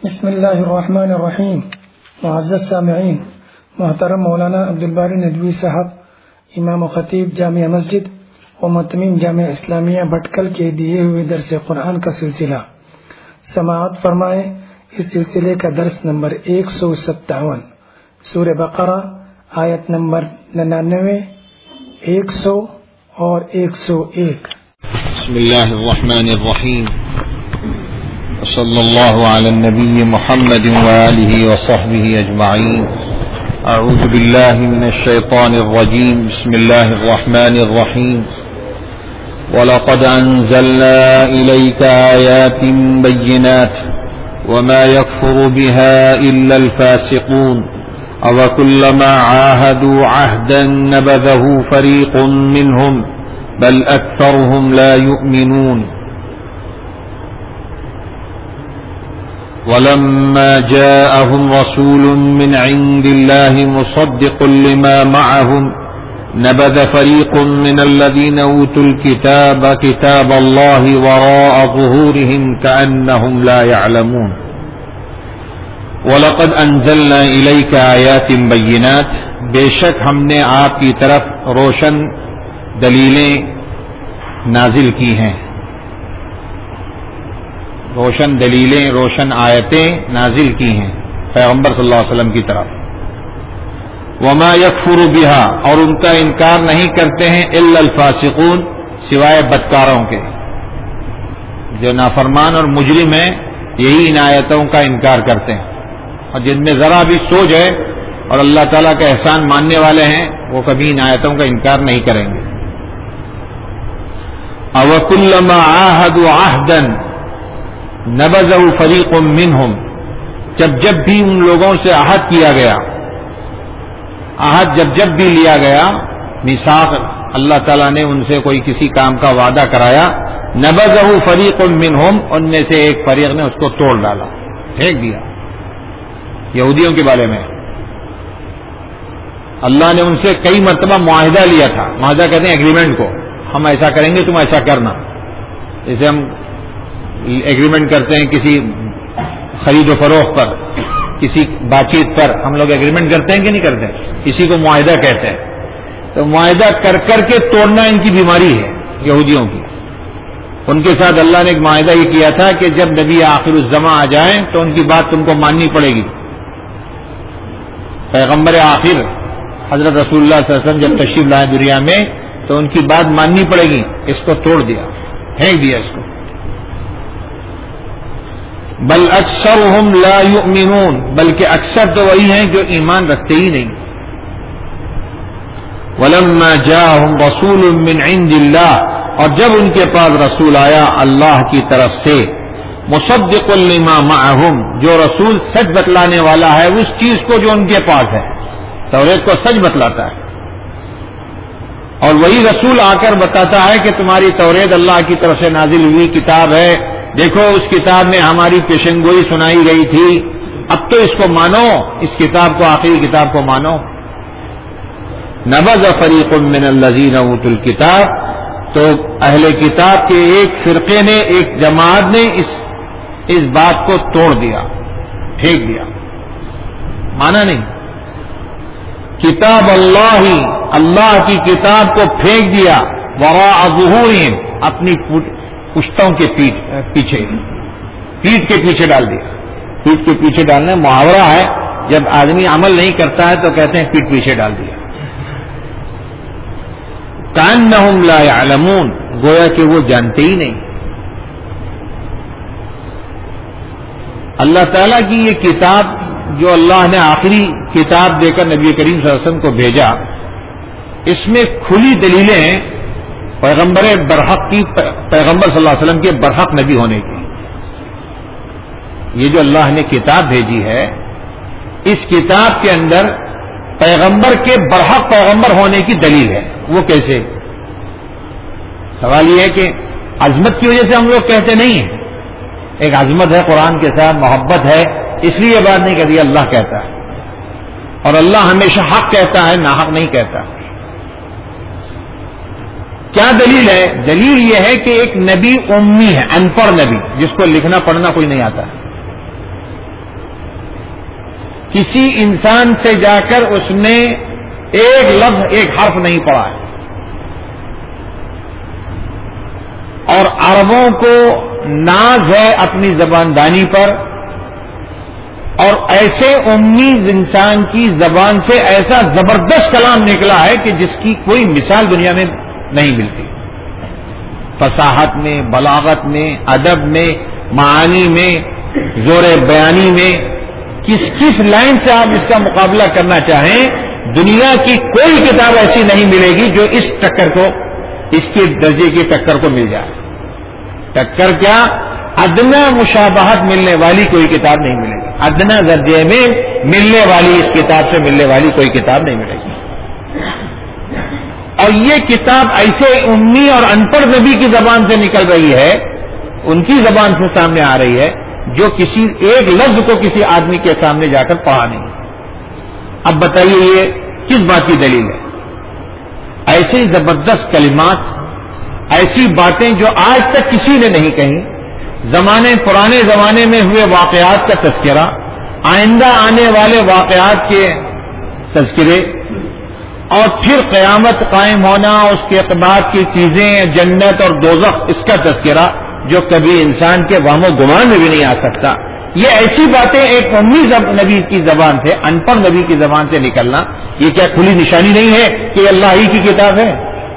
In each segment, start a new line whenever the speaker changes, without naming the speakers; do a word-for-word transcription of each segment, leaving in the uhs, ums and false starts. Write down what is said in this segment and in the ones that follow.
بسم اللہ الرحمن الرحیم. معزز سامعین، محترم مولانا عبدالباری ندوی صاحب، امام و خطیب جامع مسجد و متمم جامع اسلامیہ بھٹکل کے دیے ہوئے درس قرآن کا سلسلہ سماعت فرمائے. اس سلسلے کا درس نمبر ایک سو ستاون، سورہ بقرہ آیت نمبر ننانوے، ایک سو اور ایک سو ایک.
بسم اللہ الرحمن الرحیم. صلی اللہ علی النبی محمد وآلہ وصحبہ اجمعین. اعوذ باللہ من الشیطان الرجیم. بسم اللہ الرحمن الرحیم. وَلَقَدْ أَنزَلْنَا إِلَيْكَ آيَاتٍ بَيِّنَاتٍ وَمَا يَكْفُرُ بِهَا إِلَّا الْفَاسِقُونَ أَوَكُلَّمَا عَاهَدُوا عَهْدًا نَبَذَهُ فَرِيقٌ مِّنْهُمْ بَلْ أَكْثَرُهُمْ لَا يُؤْمِنُونَ. وَلَمَّا جَاءَهُمْ رَسُولٌ مِّنْ عِندِ اللَّهِ مُصَدِّقٌ لِّمَا مَعَهُمْ نَبَذَ فَرِيقٌ مِّنَ الَّذِينَ أُوتُوا الْكِتَابَ كِتَابَ اللَّهِ وَرَاءَ ظُهُورِهِمْ كَأَنَّهُمْ لَا يَعْلَمُونَ. وَلَقَدْ أَنزَلْنَا إِلَيْكَ آيَاتٍ بَيِّنَاتٍ، بے شک ہم نے آپ کی طرف روشن دلیلیں نازل کی ہیں. روشن دلیلیں، روشن آیتیں نازل کی ہیں پیغمبر صلی اللہ علیہ وسلم کی طرف. وما یکفر بها، اور ان کا انکار نہیں کرتے ہیں الا الفاسقون، سوائے بدکاروں کے. جو نافرمان اور مجرم ہیں یہی ان آیتوں کا انکار کرتے ہیں، اور جن میں ذرا بھی سوچ ہے اور اللہ تعالیٰ کا احسان ماننے والے ہیں وہ کبھی ان آیتوں کا انکار نہیں کریں گے. اوَكُلَّمَا عَاهَدُوا عَهْدًا نَبَذَهُ فَرِيقٌ مِّنْهُمْ، جب جب بھی ان لوگوں سے عہد کیا گیا، عہد جب جب بھی لیا گیا، میثاق اللہ تعالیٰ نے ان سے کوئی کسی کام کا وعدہ کرایا، نَبَذَهُ فَرِيقٌ مِّنْهُمْ، ان میں سے ایک فریق نے اس کو توڑ ڈالا، پھینک دیا. یہودیوں کے بارے میں اللہ نے ان سے کئی مرتبہ معاہدہ لیا تھا. معاہدہ کہتے ہیں ایگریمنٹ کو، ہم ایسا کریں گے تم ایسا کرنا. جیسے ہم ایگریمنٹ کرتے ہیں کسی خرید و فروخت پر، کسی بات چیت پر ہم لوگ ایگریمنٹ کرتے ہیں کہ نہیں کرتے، اسی کو معاہدہ کہتے ہیں. تو معاہدہ کر کر کے توڑنا ان کی بیماری ہے یہودیوں کی. ان کے ساتھ اللہ نے ایک معاہدہ یہ کیا تھا کہ جب نبی آخر الزماں آ جائیں تو ان کی بات تم کو ماننی پڑے گی. پیغمبر آخر حضرت رسول اللہ صلی اللہ علیہ وسلم جب تشریف لائے دنیا میں تو ان کی بات ماننی پڑے گی. اس کو توڑ دیا، پھینک دیا اس کو. بل اکثرهم لا یؤمنون، بلکہ اکثر تو وہی ہیں جو ایمان رکھتے ہی نہیں. ولما جاءهم رسول من عند اللہ، اور جب ان کے پاس رسول آیا اللہ کی طرف سے، مصدق لما معهم، جو رسول سچ بتلانے والا ہے اس چیز کو جو ان کے پاس ہے. توریت کو سچ بتلاتا ہے، اور وہی رسول آ کر بتاتا ہے کہ تمہاری توریت اللہ کی طرف سے نازل ہوئی کتاب ہے، دیکھو اس کتاب میں ہماری پیشن گوئی سنائی گئی تھی، اب تو اس کو مانو، اس کتاب کو، آخری کتاب کو مانو. نبذ فریق من الذین اوتوا الکتاب، تو اہل کتاب کے ایک فرقے نے، ایک جماعت نے اس اس بات کو توڑ دیا، پھینک دیا، مانا نہیں. کتاب اللہ، اللہ کی کتاب کو پھینک دیا، وراء ظہورہم، اپنی پشتوں کے پیٹ پیچھے، پیٹ کے پیچھے ڈال دیا. پیٹ کے پیچھے ڈالنا محاورہ ہے، جب آدمی عمل نہیں کرتا ہے تو کہتے ہیں پیٹ پیچھے ڈال دیا. کأنہم لا یعلمون، گویا کہ وہ جانتے ہی نہیں. اللہ تعالیٰ کی یہ کتاب جو اللہ نے آخری کتاب دے کر نبی کریم صلی اللہ علیہ وسلم کو بھیجا، اس میں کھلی دلیلیں ہیں پیغمبر برحق کی، پیغمبر صلی اللہ علیہ وسلم کے برحق نبی ہونے کی. یہ جو اللہ نے کتاب بھیجی ہے، اس کتاب کے اندر پیغمبر کے برحق پیغمبر ہونے کی دلیل ہے. وہ کیسے؟ سوال یہ ہے کہ عظمت کی وجہ سے ہم لوگ کہتے نہیں ہیں. ایک عظمت ہے قرآن کے ساتھ، محبت ہے، اس لیے یہ بات نہیں کہتی. اللہ کہتا ہے، اور اللہ ہمیشہ حق کہتا ہے، ناحق نہیں کہتا. کیا دلیل ہے؟ دلیل یہ ہے کہ ایک نبی امی ہے، ان پڑھ نبی، جس کو لکھنا پڑھنا کوئی نہیں آتا. کسی انسان سے جا کر اس نے ایک لفظ ایک حرف نہیں پڑھا ہے. اور عربوں کو ناز ہے اپنی زبان دانی پر، اور ایسے امی انسان کی زبان سے ایسا زبردست کلام نکلا ہے کہ جس کی کوئی مثال دنیا میں نہیں ملتی. فصاحت میں، بلاغت میں، ادب میں، معانی میں، زور بیانی میں، کس کس لائن سے آپ اس کا مقابلہ کرنا چاہیں، دنیا کی کوئی کتاب ایسی نہیں ملے گی جو اس ٹکر کو، اس کے درجے کی ٹکر کو مل جائے. ٹکر کیا، ادنا مشابہت ملنے والی کوئی کتاب نہیں ملے گی. ادنا درجے میں ملنے والی، اس کتاب سے ملنے والی کوئی کتاب نہیں ملے گی. اور یہ کتاب ایسے امی اور ان پڑھ نبی کی زبان سے نکل رہی ہے، ان کی زبان سے سامنے آ رہی ہے، جو کسی ایک لفظ کو کسی آدمی کے سامنے جا کر پڑھا نہیں. اب بتائیے یہ کس بات کی دلیل ہے؟ ایسے زبردست کلمات، ایسی باتیں جو آج تک کسی نے نہیں کہیں، زمانے پرانے زمانے میں ہوئے واقعات کا تذکرہ، آئندہ آنے والے واقعات کے تذکرے، اور پھر قیامت قائم ہونا، اس کے بعد کی چیزیں، جنت اور دوزخ، اس کا تذکرہ جو کبھی انسان کے وہم و گمان میں بھی نہیں آ سکتا. یہ ایسی باتیں ایک امی نبی کی زبان سے، ان پڑھ نبی کی زبان سے نکلنا، یہ کیا کھلی نشانی نہیں ہے کہ یہ اللہ ہی کی کتاب ہے؟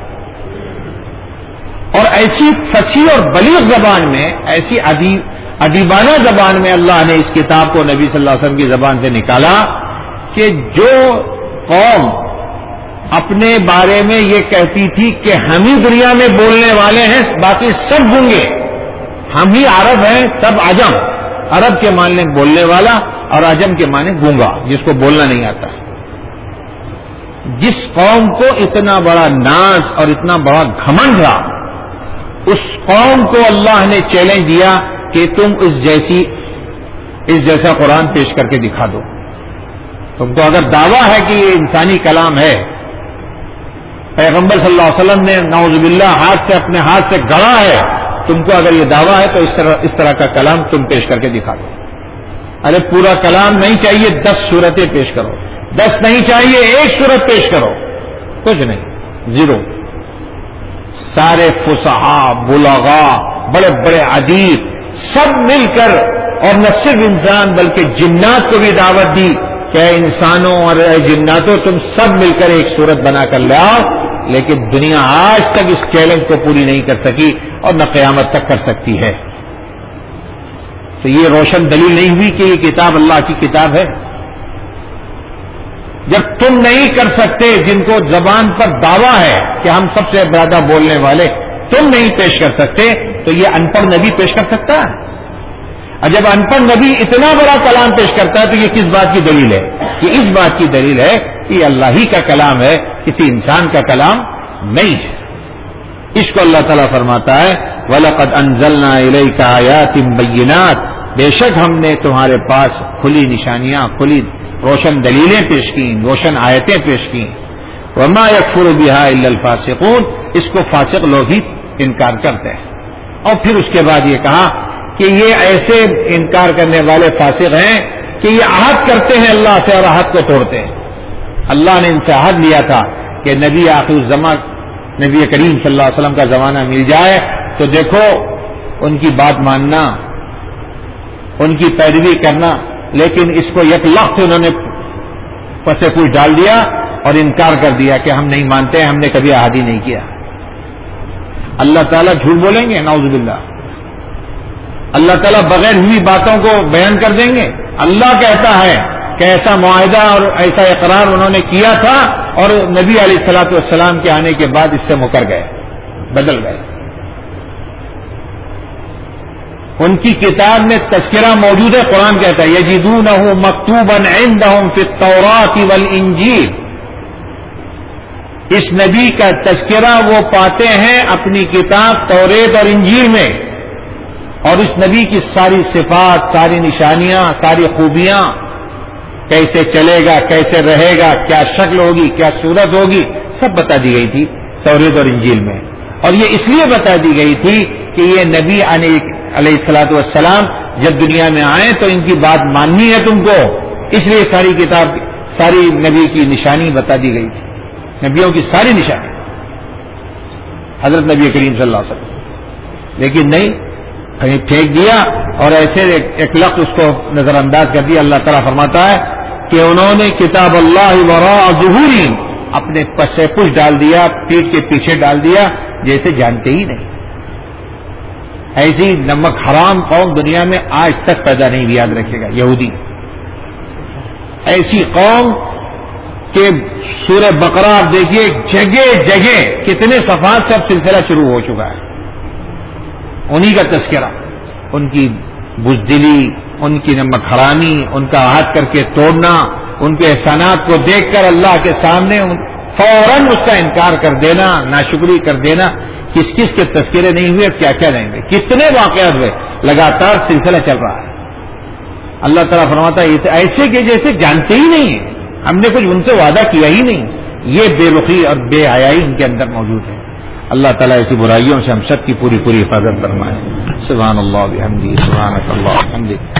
اور ایسی فصیح اور بلیغ زبان میں، ایسی ادیبانہ زبان میں اللہ نے اس کتاب کو نبی صلی اللہ علیہ وسلم کی زبان سے نکالا کہ جو قوم اپنے بارے میں یہ کہتی تھی کہ ہم ہی دنیا میں بولنے والے ہیں، باقی سب گونگے، ہم ہی عرب ہیں، سب عجم. عرب کے معنی بولنے والا اور عجم کے معنی گونگا، جس کو بولنا نہیں آتا. جس قوم کو اتنا بڑا ناز اور اتنا بڑا گھمنڈ رہا، اس قوم کو اللہ نے چیلنج دیا کہ تم اس جیسی اس جیسا قرآن پیش کر کے دکھا دو. تم کو اگر دعویٰ ہے کہ یہ انسانی کلام ہے، پیغمبر صلی اللہ علیہ وسلم نے نعوذ باللہ ہاتھ سے اپنے ہاتھ سے گڑا ہے، تم کو اگر یہ دعویٰ ہے تو اس طرح اس طرح کا کلام تم پیش کر کے دکھا دو. ارے پورا کلام نہیں چاہیے، دس صورتیں پیش کرو. دس نہیں چاہیے، ایک صورت پیش کرو. کچھ نہیں، زیرو. سارے فصحا، بلغا، بڑے بڑے ادیب سب مل کر، اور نہ صرف انسان بلکہ جنات کو بھی دعوت دی کہ اے انسانوں اور اے جناتوں، تم سب مل کر ایک صورت بنا کر لاؤ. لیکن دنیا آج تک اس چیلنج کو پوری نہیں کر سکی اور نہ قیامت تک کر سکتی ہے. تو یہ روشن دلیل نہیں ہوئی کہ یہ کتاب اللہ کی کتاب ہے؟ جب تم نہیں کر سکتے، جن کو زبان پر دعویٰ ہے کہ ہم سب سے زیادہ بولنے والے، تم نہیں پیش کر سکتے، تو یہ ان پڑھ نبی پیش کر سکتا ہے؟ اور جب ان پڑھ نبی اتنا بڑا کلام پیش کرتا ہے تو یہ کس بات کی دلیل ہے؟ یہ اس بات کی دلیل ہے کہ یہ اللہ ہی کا کلام ہے، کسی انسان کا کلام نہیں ہے. اس کو اللہ تعالیٰ فرماتا ہے وَلَقَدْ أَنزَلْنَا إِلَيْكَ آيَاتٍ بَيِّنَاتٍ، بے شک ہم نے تمہارے پاس کھلی نشانیاں، کھلی روشن دلیلیں پیش کی، روشن آیتیں پیش کی. وَمَا يَكْفُرُ بِهَا إِلَّا الْفَاسِقُونَ، اس کو فاسق لوگ ہی انکار کرتے ہیں. اور پھر اس کے بعد یہ کہا کہ یہ ایسے انکار کرنے والے فاسق ہیں کہ یہ عہد کرتے ہیں اللہ سے اور عہد کو توڑتے ہیں. اللہ نے ان سے عہد لیا تھا کہ نبی آخر الزمان، نبی کریم صلی اللہ علیہ وسلم کا زمانہ مل جائے تو دیکھو ان کی بات ماننا، ان کی پیروی کرنا. لیکن اس کو یک لخت انہوں نے پسے پوچھ ڈال دیا اور انکار کر دیا کہ ہم نہیں مانتے، ہم نے کبھی عہد ہی نہیں کیا. اللہ تعالیٰ جھوٹ بولیں گے؟ نعوذ باللہ. اللہ تعالیٰ بغیر ہوئی باتوں کو بیان کر دیں گے؟ اللہ کہتا ہے کہ ایسا معاہدہ اور ایسا اقرار انہوں نے کیا تھا اور نبی علیہ الصلوۃ والسلام کے آنے کے بعد اس سے مکر گئے، بدل گئے. ان کی کتاب میں تذکرہ موجود ہے. قرآن کہتا ہے یجدونہ مکتوبا عندہم فی التوراۃ والانجیل، اس نبی کا تذکرہ وہ پاتے ہیں اپنی کتاب توریت اور انجیل میں، اور اس نبی کی ساری صفات، ساری نشانیاں، ساری خوبیاں، کیسے چلے گا، کیسے رہے گا، کیا شکل ہوگی، کیا صورت ہوگی، سب بتا دی گئی تھی توریت اور انجیل میں. اور یہ اس لیے بتا دی گئی تھی کہ یہ نبی علیہ الصلوۃ والسلام جب دنیا میں آئے تو ان کی بات ماننی ہے تم کو، اس لیے ساری کتاب ساری نبی کی نشانی بتا دی گئی تھی، نبیوں کی ساری نشانی حضرت نبی کریم صلی اللہ علیہ وسلم، لیکن نہیں، کہیں پھینک دیا اور ایسے ایک لفظ اس کو نظر انداز کر دیا۔ اللہ تعالیٰ فرماتا ہے کہ انہوں نے کتاب اللہ وراء ظہورہم، اپنے پس پش ڈال دیا، پیٹ کے پیچھے ڈال دیا، جیسے جانتے ہی نہیں۔ ایسی نمک حرام قوم دنیا میں آج تک پیدا نہیں ہوئی، یاد رکھے گا، یہودی ایسی قوم کہ سورہ بقرہ آپ دیکھیے جگہ جگہ کتنے صفحات سے اب سلسلہ شروع ہو چکا ہے، انہی کا تذکرہ، ان کی بزدلی، ان کی نمک حرامی، ان کا عہد کر کے توڑنا، ان کے احسانات کو دیکھ کر اللہ کے سامنے فوراً اس کا انکار کر دینا، ناشکری کر دینا، کس کس کے تذکرے نہیں ہوئے، کیا کیا نہیں ہوئے، کتنے واقعات ہوئے، لگاتار سلسلہ چل رہا ہے۔ اللہ تعالیٰ فرماتا ہے ایسے کہ جیسے جانتے ہی نہیں ہیں، ہم نے کچھ ان سے وعدہ کیا ہی نہیں، یہ بے رخی اور بے حیائی ان کے اندر موجود ہے۔ اللہ تعالیٰ ایسی برائیوں سے ہم سب کی پوری پوری حفاظت فرمائے۔ سبحان اللہ بحمدہ، سبحانک اللہ وبحمدک۔